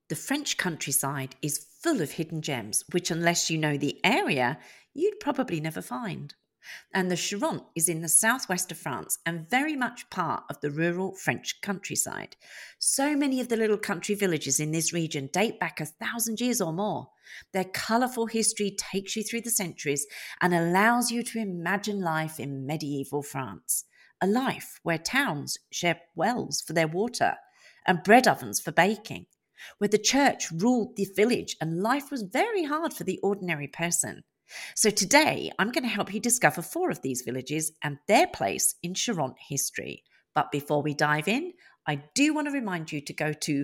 The French countryside is full of hidden gems, which unless you know the area, you'd probably never find. And the Charente is in the southwest of France and very much part of the rural French countryside. So many of the little country villages in this region date back 1,000 years or more. Their colourful history takes you through the centuries and allows you to imagine life in medieval France. A life where towns share wells for their water and bread ovens for baking, where the church ruled the village and life was very hard for the ordinary person. So today, I'm going to help you discover 4 of these villages and their place in Charente history. But before we dive in, I do want to remind you to go to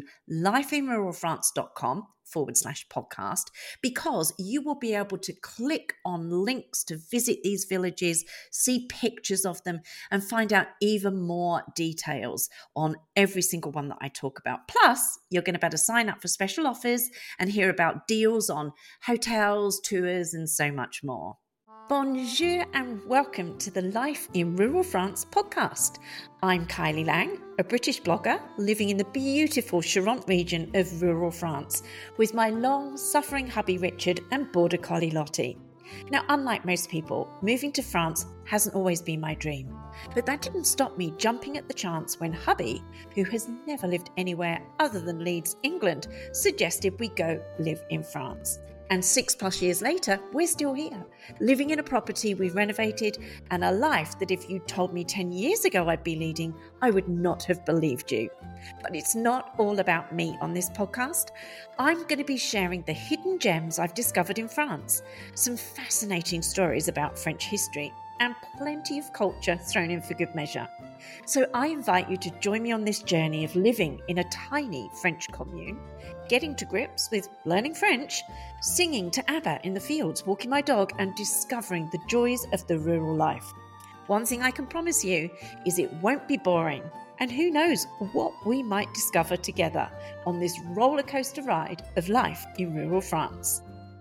lifeinruralfrance.com/podcast because you will be able to click on links to visit these villages, see pictures of them, and find out even more details on every single one that I talk about. Plus, you're going to be able to sign up for special offers and hear about deals on hotels, tours, and so much more. Bonjour and welcome to the Life in Rural France podcast. I'm Kylie Lang, a British blogger living in the beautiful Charente region of rural France with my long-suffering hubby Richard and border collie Lottie. Now, unlike most people, moving to France hasn't always been my dream, but that didn't stop me jumping at the chance when hubby, who has never lived anywhere other than Leeds, England, suggested we go live in France. And 6+ years later, we're still here, living in a property we've renovated and a life that if you told me 10 years ago I'd be leading, I would not have believed you. But it's not all about me on this podcast. I'm going to be sharing the hidden gems I've discovered in France, some fascinating stories about French history, and plenty of culture thrown in for good measure. So I invite you to join me on this journey of living in a tiny French commune, getting to grips with learning French, singing to ABBA in the fields, walking my dog, and discovering the joys of the rural life. One thing I can promise you is it won't be boring, and who knows what we might discover together on this roller coaster ride of life in rural France.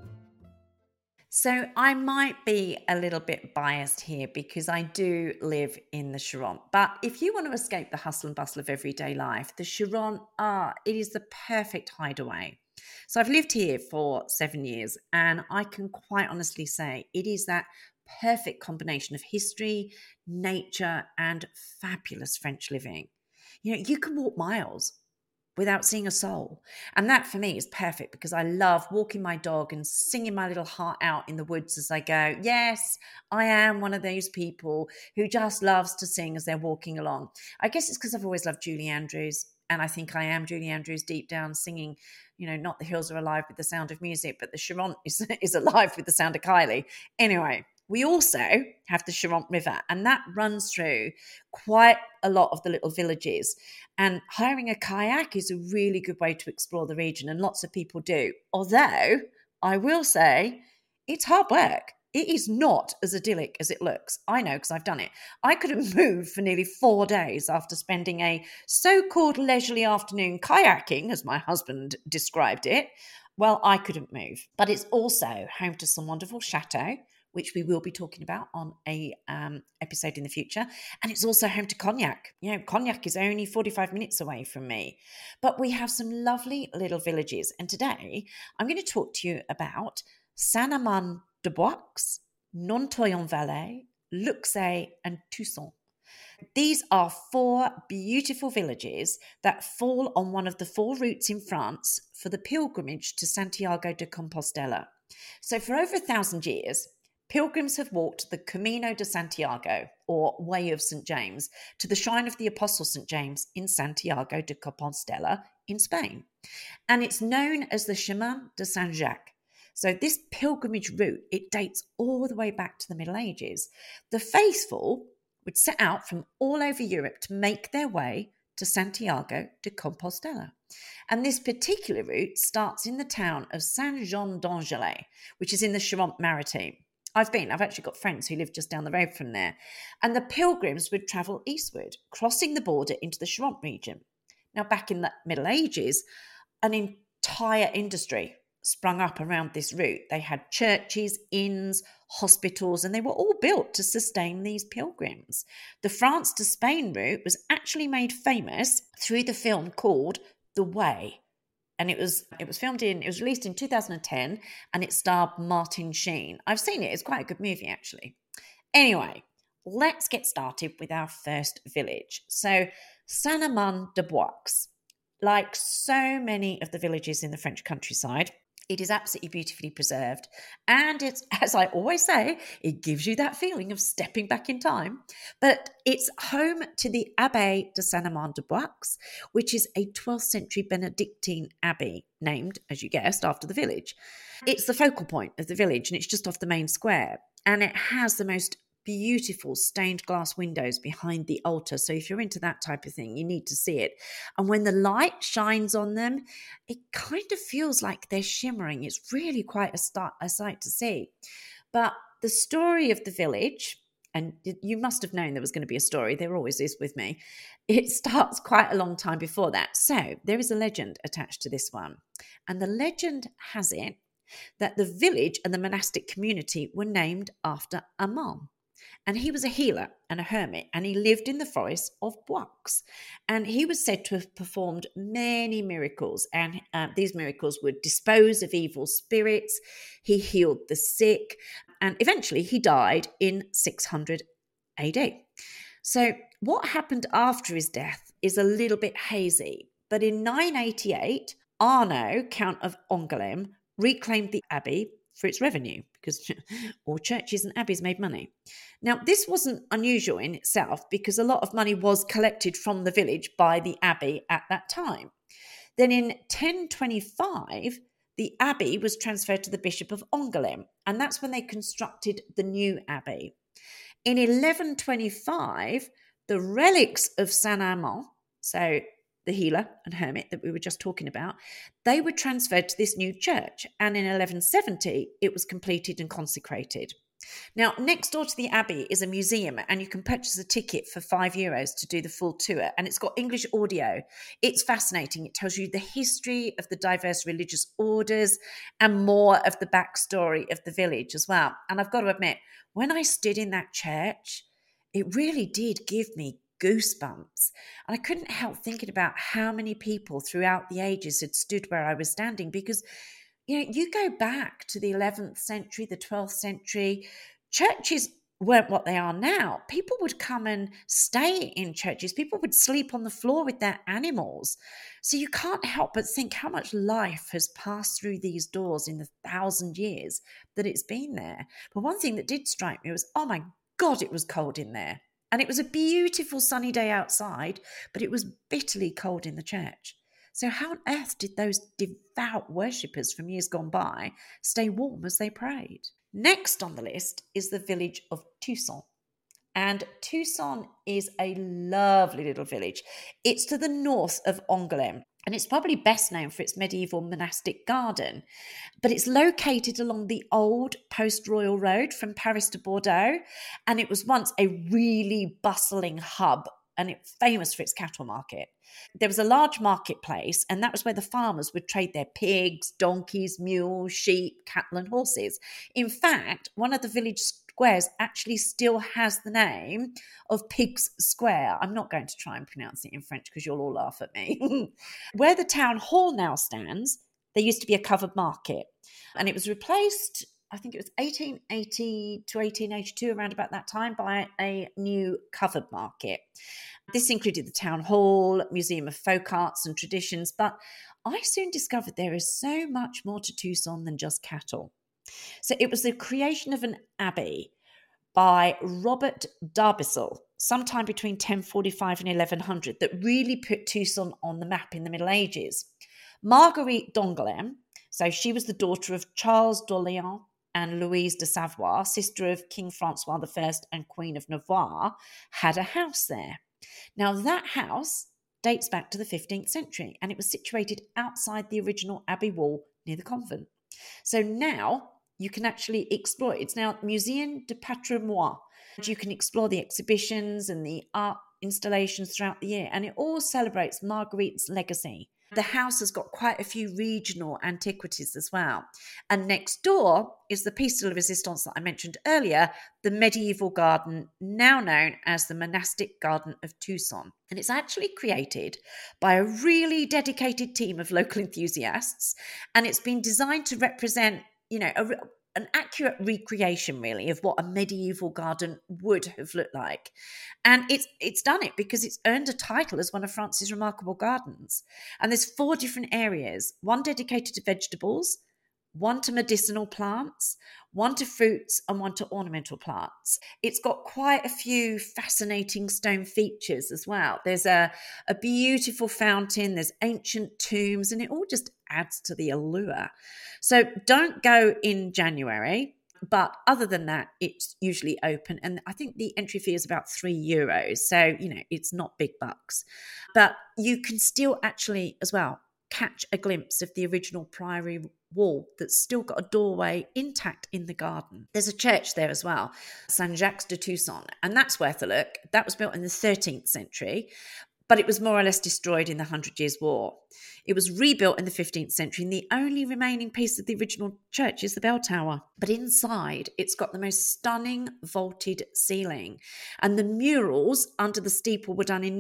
So I might be a little bit biased here because I do live in the Charente. But if you want to escape the hustle and bustle of everyday life, the Charente, it is the perfect hideaway. So I've lived here for 7 years and I can quite honestly say it is that perfect combination of history, nature, and fabulous French living. You know, you can walk miles without seeing a soul. And that for me is perfect because I love walking my dog and singing my little heart out in the woods as I go. Yes, I am one of those people who just loves to sing as they're walking along. I guess it's because I've always loved Julie Andrews. And I think I am Julie Andrews deep down singing, you know, not the hills are alive with the sound of music, but the Charente is alive with the sound of Kylie. Anyway, we also have the Charente River, and that runs through quite a lot of the little villages. And hiring a kayak is a really good way to explore the region, and lots of people do. Although, I will say, it's hard work. It is not as idyllic as it looks. I know because I've done it. I couldn't move for nearly 4 days after spending a so-called leisurely afternoon kayaking, as my husband described it. Well, I couldn't move. But it's also home to some wonderful chateaux, which we will be talking about on a episode in the future. And it's also home to Cognac. You know, Cognac is only 45 minutes away from me. But we have some lovely little villages. And today I'm going to talk to you about Saint-Amand-de-Boix, Nontoy-en-Valais, Luxeuil, and Tusson. These are 4 beautiful villages that fall on one of the 4 routes in France for the pilgrimage to Santiago de Compostela. So for over 1,000 years, pilgrims have walked the Camino de Santiago, or Way of St. James, to the shrine of the Apostle St. James in Santiago de Compostela in Spain. And it's known as the Chemin de Saint-Jacques. So this pilgrimage route, it dates all the way back to the Middle Ages. The faithful would set out from all over Europe to make their way to Santiago de Compostela. And this particular route starts in the town of Saint-Jean-d'Angely, which is in the Charente-Maritime. I've actually got friends who live just down the road from there. And the pilgrims would travel eastward, crossing the border into the Charente region. Now, back in the Middle Ages, an entire industry sprung up around this route. They had churches, inns, hospitals, and they were all built to sustain these pilgrims. The France to Spain route was actually made famous through the film called The Way. And it was released in 2010, and it starred Martin Sheen. I've seen it. It's quite a good movie, actually. Anyway, let's get started with our first village. So, Saint-Amand-de-Boix, like so many of the villages in the French countryside, it is absolutely beautifully preserved. And it's, as I always say, it gives you that feeling of stepping back in time. But it's home to the Abbaye de Saint-Amand-de-Boix, which is a 12th century Benedictine abbey named, as you guessed, after the village. It's the focal point of the village, and it's just off the main square. And it has the most beautiful stained glass windows behind the altar. So if you're into that type of thing, you need to see it. And when the light shines on them, it kind of feels like they're shimmering. It's really quite a sight to see. But the story of the village, and you must have known there was going to be a story, there always is with me, it starts quite a long time before that. So there is a legend attached to this one. And the legend has it that the village and the monastic community were named after Amand. And he was a healer and a hermit, and he lived in the forest of Boix. And he was said to have performed many miracles, and these miracles would dispose of evil spirits. He healed the sick, and eventually he died in 600 AD. So what happened after his death is a little bit hazy, but in 988, Arnaud, Count of Angoulême, reclaimed the abbey for its revenue, because all churches and abbeys made money. Now, this wasn't unusual in itself, because a lot of money was collected from the village by the abbey at that time. Then in 1025, the abbey was transferred to the Bishop of Angoulême, and that's when they constructed the new abbey. In 1125, the relics of Saint-Amand, so the healer and hermit that we were just talking about, they were transferred to this new church. And in 1170, it was completed and consecrated. Now, next door to the abbey is a museum, and you can purchase a ticket for €5 to do the full tour. And it's got English audio. It's fascinating. It tells you the history of the diverse religious orders and more of the backstory of the village as well. And I've got to admit, when I stood in that church, it really did give me goosebumps. And I couldn't help thinking about how many people throughout the ages had stood where I was standing, because you go back to the 11th century, the 12th century, churches weren't what they are now. People would come and stay in churches. People would sleep on the floor with their animals. So you can't help but think how much life has passed through these doors in the 1,000 years that it's been there. But one thing that did strike me was, oh my God, it was cold in there. And it was a beautiful sunny day outside, but it was bitterly cold in the church. So how on earth did those devout worshippers from years gone by stay warm as they prayed? Next on the list is the village of Tusson. And Tusson is a lovely little village. It's to the north of Angoulême, and it's probably best known for its medieval monastic garden. But it's located along the old post-royal road from Paris to Bordeaux, and it was once a really bustling hub, and it's famous for its cattle market. There was a large marketplace, and that was where the farmers would trade their pigs, donkeys, mules, sheep, cattle, and horses. In fact, one of the village squares actually still has the name of Pigs Square. I'm not going to try and pronounce it in French because you'll all laugh at me. Where the town hall now stands, there used to be a covered market, and it was replaced, I think it was 1880 to 1882, around about that time, by a new covered market. This included the town hall, museum of folk arts and traditions, but I soon discovered there is so much more to Tusson than just cattle. So it was the creation of an abbey by Robert d'Arbisol, sometime between 1045 and 1100, that really put Tusson on the map in the Middle Ages. Marguerite d'Angoulême, so she was the daughter of Charles d'Orléans and Louise de Savoie, sister of King Francois I and Queen of Navarre, had a house there. Now, that house dates back to the 15th century, and it was situated outside the original abbey wall near the convent. So now you can actually explore it. It's now Muséum de Patrimoine. You can explore the exhibitions and the art installations throughout the year, and it all celebrates Marguerite's legacy. The house has got quite a few regional antiquities as well. And next door is the Piece de la Resistance that I mentioned earlier, the medieval garden, now known as the Monastic Garden of Tucson. And it's actually created by a really dedicated team of local enthusiasts. And it's been designed to represent, an accurate recreation, really, of what a medieval garden would have looked like. And it's done it because it's earned a title as one of France's remarkable gardens. And there's 4 different areas, one dedicated to vegetables, one to medicinal plants, one to fruits, and one to ornamental plants. It's got quite a few fascinating stone features as well. There's a beautiful fountain, there's ancient tombs, and it all just adds to the allure. So don't go in January. But other than that, it's usually open. And I think the entry fee is about €3. So, it's not big bucks. But you can still actually, as well, catch a glimpse of the original priory wall that's still got a doorway intact in the garden. There's a church there as well, Saint Jacques de Tucson, and that's worth a look. That was built in the 13th century, but it was more or less destroyed in the 100 Years' War. It was rebuilt in the 15th century, and the only remaining piece of the original church is the bell tower. But inside, it's got the most stunning vaulted ceiling. And the murals under the steeple were done in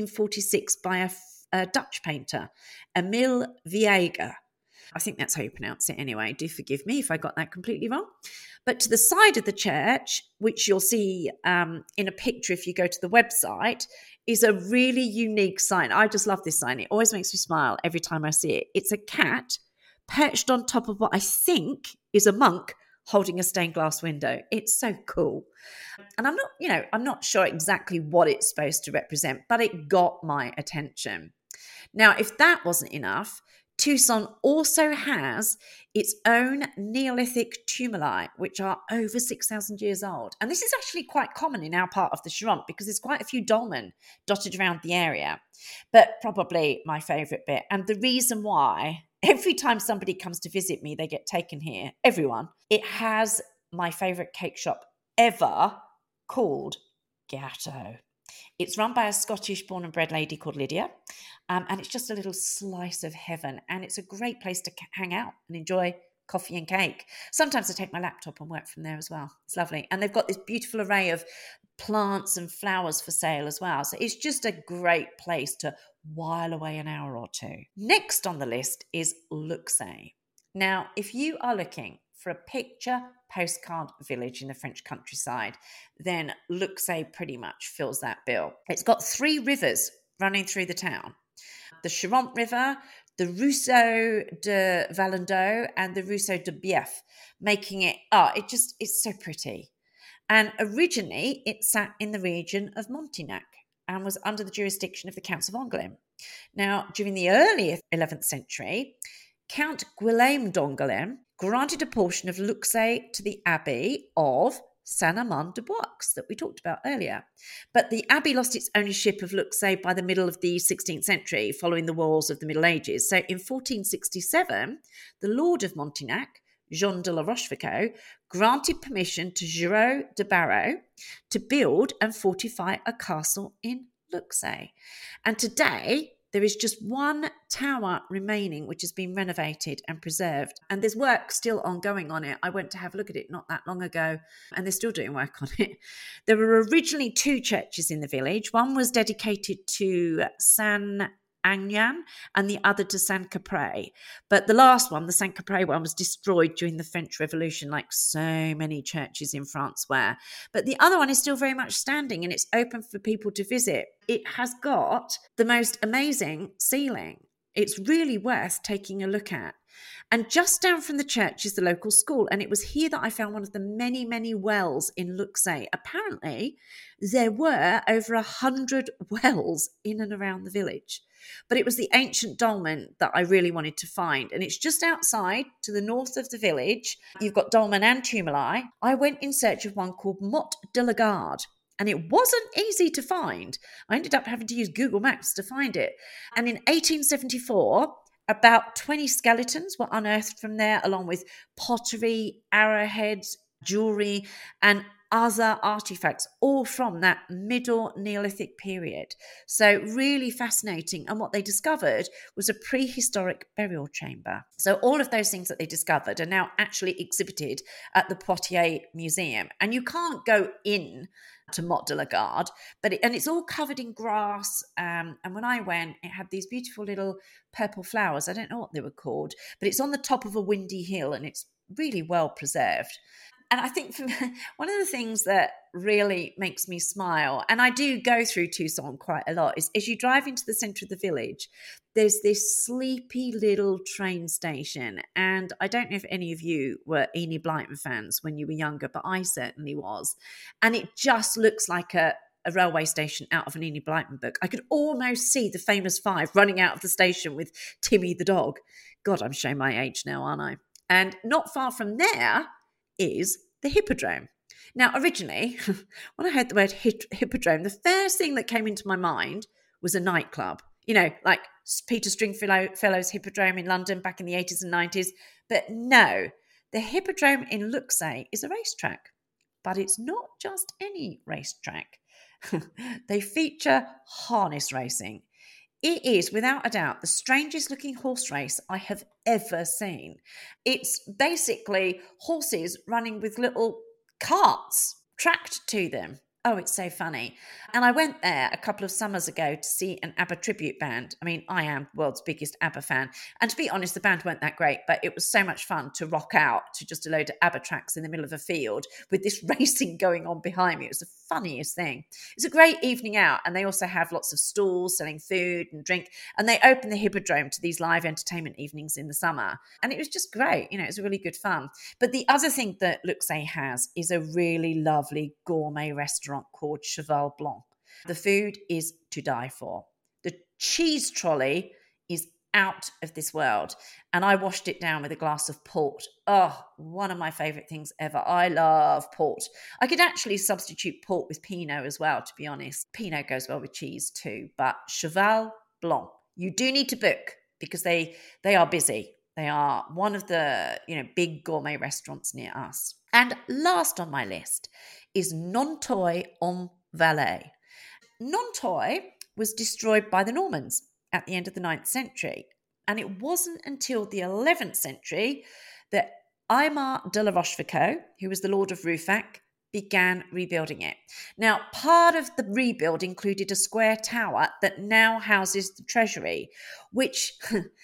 1946 by a Dutch painter, Emile Viega. I think that's how you pronounce it anyway. Do forgive me if I got that completely wrong. But to the side of the church, which you'll see in a picture if you go to the website, is a really unique sign. I just love this sign. It always makes me smile every time I see it. It's a cat perched on top of what I think is a monk holding a stained glass window. It's so cool. And I'm not sure exactly what it's supposed to represent, but it got my attention. Now, if that wasn't enough, Tucson also has its own Neolithic tumuli, which are over 6,000 years old. And this is actually quite common in our part of the Charente because there's quite a few dolmen dotted around the area. But probably my favourite bit, and the reason why every time somebody comes to visit me, they get taken here, everyone, it has my favourite cake shop ever called Gatto. It's run by a Scottish born and bred lady called Lydia, and it's just a little slice of heaven, and it's a great place to hang out and enjoy coffee and cake. Sometimes I take my laptop and work from there as well. It's lovely. And they've got this beautiful array of plants and flowers for sale as well. So it's just a great place to while away an hour or two. Next on the list is Luxeuil. Now, if you are looking for a picture postcard village in the French countryside, then Luxeuil pretty much fills that bill. It's got 3 rivers running through the town. The Charente River, the Ruisseau de Valendoux, and the Ruisseau de Bief, making it, it's so pretty. And originally it sat in the region of Montignac and was under the jurisdiction of the Counts of Angoulême. Now, during the early 11th century, Count Guillaume d'Angoulême granted a portion of Luxeuil to the Abbey of Saint-Amand-de-Boix that we talked about earlier. But the abbey lost its ownership of Luxeuil by the middle of the 16th century following the wars of the Middle Ages. So in 1467, the Lord of Montignac, Jean de la Rochefoucauld, granted permission to Giraud de Barreau to build and fortify a castle in Luxeuil. And today, there is just one tower remaining, which has been renovated and preserved. And there's work still ongoing on it. I went to have a look at it not that long ago, and they're still doing work on it. There were originally 2 churches in the village. One was dedicated to San Agnan and the other to Saint Caprais. But the last one, the Saint Caprais one, was destroyed during the French Revolution, like so many churches in France were. But the other one is still very much standing, and it's open for people to visit. It has got the most amazing ceiling. It's really worth taking a look at. And just down from the church is the local school. And it was here that I found one of the many, many wells in Luxeuil. Apparently, there were over 100 wells in and around the village. But it was the ancient dolmen that I really wanted to find. And it's just outside to the north of the village. You've got dolmen and tumuli. I went in search of one called Motte de la Garde. And it wasn't easy to find. I ended up having to use Google Maps to find it. And in 1874, about 20 skeletons were unearthed from there, along with pottery, arrowheads, jewellery, and other artifacts, all from that middle Neolithic period. So really fascinating. And what they discovered was a prehistoric burial chamber. So all of those things that they discovered are now actually exhibited at the Poitiers Museum. And you can't go in to Motte de la Garde, but it's all covered in grass. And when I went, it had these beautiful little purple flowers. I don't know what they were called, but it's on the top of a windy hill and it's really well preserved. And I think one of the things that really makes me smile, and I do go through Tucson quite a lot, is as you drive into the center of the village, there's this sleepy little train station. And I don't know if any of you were Enid Blyton fans when you were younger, but I certainly was. And it just looks like a railway station out of an Enid Blyton book. I could almost see the famous five running out of the station with Timmy the dog. God, I'm showing my age now, aren't I? And not far from there is the Hippodrome. Now, originally, when I heard the word Hippodrome, the first thing that came into my mind was a nightclub. You know, like Peter Stringfellow's Hippodrome in London back in the 80s and 90s. But no, the Hippodrome in Luxeuil is a racetrack. But it's not just any racetrack. They feature harness racing. It is, without a doubt, the strangest looking horse race I have ever seen. It's basically horses running with little carts tracked to them. Oh, it's so funny. And I went there a couple of summers ago to see an ABBA tribute band. I mean, I am the world's biggest ABBA fan. And to be honest, the band weren't that great, but it was so much fun to rock out to just a load of ABBA tracks in the middle of a field with this racing going on behind me. It was the funniest thing. It's a great evening out. And they also have lots of stalls selling food and drink. And they open the Hippodrome to these live entertainment evenings in the summer. And it was just great. You know, it was really good fun. But the other thing that Luxeuil has is a really lovely gourmet restaurant called Cheval Blanc. The food is to die for. The cheese trolley is out of this world. And I washed it down with a glass of port. Oh, one of my favourite things ever. I love port. I could actually substitute port with Pinot as well, to be honest. Pinot goes well with cheese too. But Cheval Blanc, you do need to book because they are busy. They are one of the big gourmet restaurants near us. And last on my list is Nanteuil-en-Valais. Nanteuil was destroyed by the Normans at the end of the 9th century. And it wasn't until the 11th century that Aymar de la Rochefoucauld, who was the Lord of Rouffach, began rebuilding it. Now, part of the rebuild included a square tower that now houses the treasury, which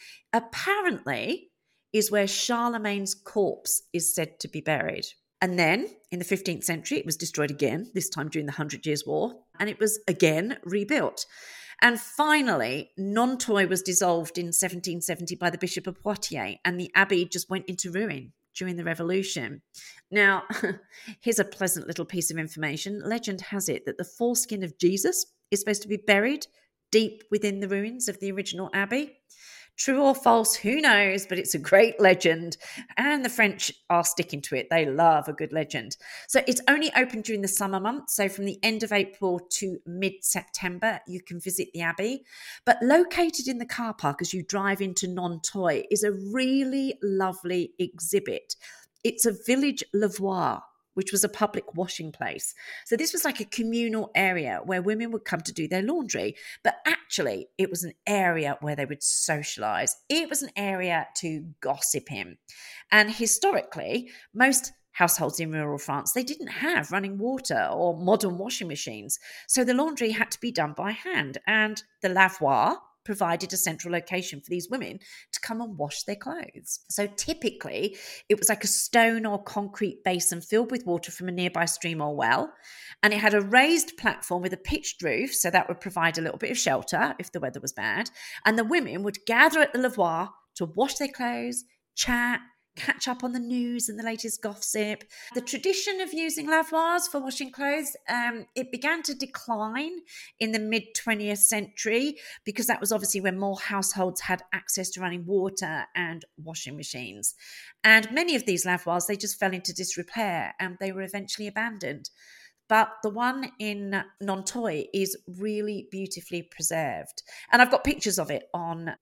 apparently is where Charlemagne's corpse is said to be buried. And then in the 15th century, it was destroyed again, this time during the 100 Years' War, and it was again rebuilt. And finally, Nanteuil was dissolved in 1770 by the Bishop of Poitiers, and the abbey just went into ruin during the Revolution. Now, here's a pleasant little piece of information. Legend has it that the foreskin of Jesus is supposed to be buried deep within the ruins of the original abbey. True or false, who knows, but it's a great legend. And the French are sticking to it. They love a good legend. So it's only open during the summer months. So from the end of April to mid-September, you can visit the abbey. But located in the car park as you drive into Nanteuil is a really lovely exhibit. It's a village lavoir, which was a public washing place. So this was like a communal area where women would come to do their laundry. But actually, it was an area where they would socialize. It was an area to gossip in. And historically, most households in rural France, they didn't have running water or modern washing machines. So the laundry had to be done by hand. And the lavoir provided a central location for these women to come and wash their clothes. So typically, it was like a stone or concrete basin filled with water from a nearby stream or well. And it had a raised platform with a pitched roof, so that would provide a little bit of shelter if the weather was bad. And the women would gather at the lavoir to wash their clothes, chat, catch up on the news and the latest gossip. The tradition of using lavoirs for washing clothes, it began to decline in the mid-20th century because that was obviously when more households had access to running water and washing machines. And many of these lavoirs, they just fell into disrepair and they were eventually abandoned. But the one in Nanteuil is really beautifully preserved. And I've got pictures of it on the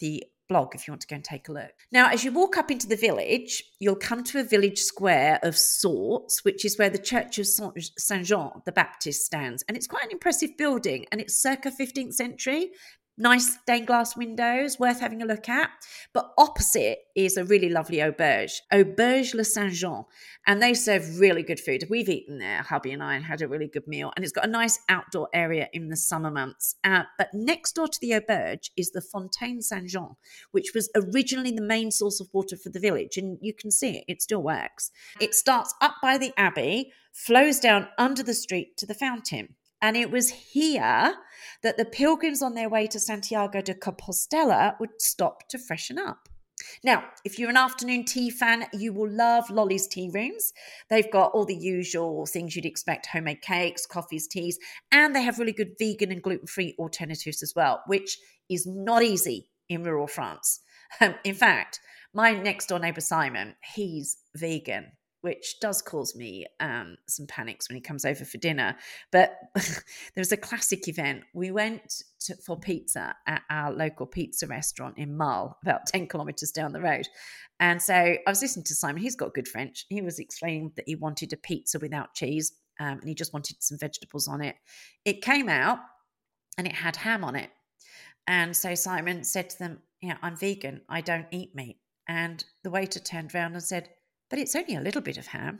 blog if you want to go and take a look. Now, as you walk up into the village, you'll come to a village square of sorts, which is where the Church of Saint-Jean the Baptist stands. And it's quite an impressive building, and it's circa 15th century. Nice stained glass windows, worth having a look at. But opposite is a really lovely auberge, Auberge Le Saint-Jean. And they serve really good food. We've eaten there, hubby and I, and had a really good meal. And it's got a nice outdoor area in the summer months. But next door to the auberge is the Fontaine Saint-Jean, which was originally the main source of water for the village. And you can see it still works. It starts up by the abbey, flows down under the street to the fountain. And it was here that the pilgrims on their way to Santiago de Compostela would stop to freshen up. Now, if you're an afternoon tea fan, you will love Lolly's Tea Rooms. They've got all the usual things you'd expect: homemade cakes, coffees, teas, and they have really good vegan and gluten-free alternatives as well, which is not easy in rural France. In fact, my next door neighbour Simon, he's vegan, which does cause me some panics when he comes over for dinner. But there was a classic event. We went for pizza at our local pizza restaurant in Mull, about 10 kilometres down the road. And so I was listening to Simon. He's got good French. He was explaining that he wanted a pizza without cheese, and he just wanted some vegetables on it. It came out and it had ham on it. And so Simon said to them, "Yeah, I'm vegan. I don't eat meat." And the waiter turned around and said, "But it's only a little bit of ham."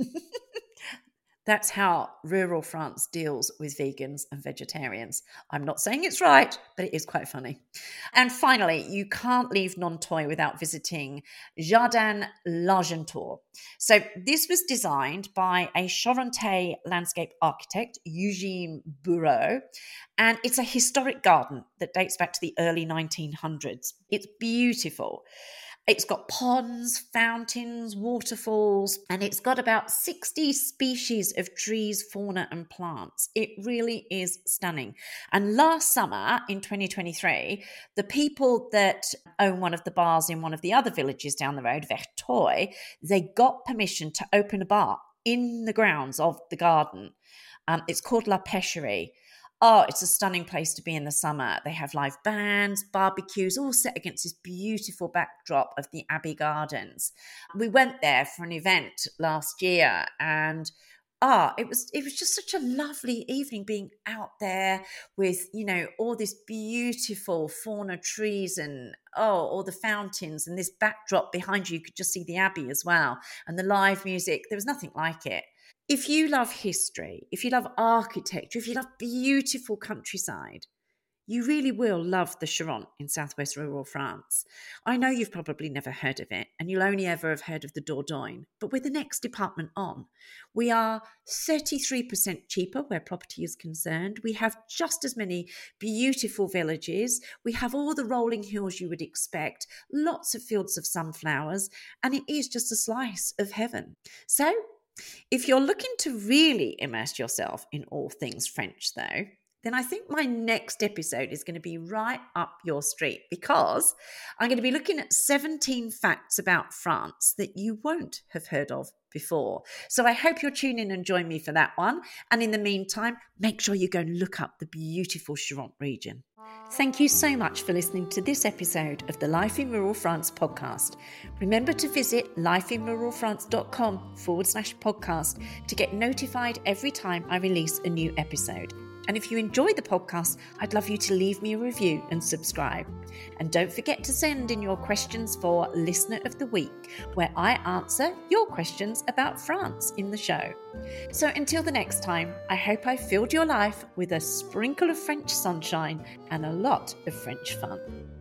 That's how rural France deals with vegans and vegetarians. I'm not saying it's right, but it is quite funny. And finally, you can't leave Nanteuil without visiting Jardin l'Argentour. So this was designed by a Charentais landscape architect, Eugene Bureau, and it's a historic garden that dates back to the early 1900s. It's beautiful. It's got ponds, fountains, waterfalls, and it's got about 60 species of trees, fauna, and plants. It really is stunning. And last summer, in 2023, the people that own one of the bars in one of the other villages down the road, Verteuil, they got permission to open a bar in the grounds of the garden. It's called La Pêcherie. Oh, it's a stunning place to be in the summer. They have live bands, barbecues, all set against this beautiful backdrop of the Abbey Gardens. We went there for an event last year, and it was just such a lovely evening being out there with, all this beautiful fauna, trees, and all the fountains, and this backdrop behind you. You could just see the Abbey as well, and the live music. There was nothing like it. If you love history, if you love architecture, if you love beautiful countryside, you really will love the Charente in southwest rural France. I know you've probably never heard of it, and you'll only ever have heard of the Dordogne. But with the next department on, we are 33% cheaper where property is concerned. We have just as many beautiful villages. We have all the rolling hills you would expect, lots of fields of sunflowers, and it is just a slice of heaven. So, if you're looking to really immerse yourself in all things French, though, then I think my next episode is going to be right up your street, because I'm going to be looking at 17 facts about France that you won't have heard of before. So I hope you'll tune in and join me for that one. And in the meantime, make sure you go and look up the beautiful Charente region. Thank you so much for listening to this episode of the Life in Rural France podcast. Remember to visit lifeinruralfrance.com/podcast to get notified every time I release a new episode. And if you enjoy the podcast, I'd love you to leave me a review and subscribe. And don't forget to send in your questions for Listener of the Week, where I answer your questions about France in the show. So until the next time, I hope I filled your life with a sprinkle of French sunshine and a lot of French fun.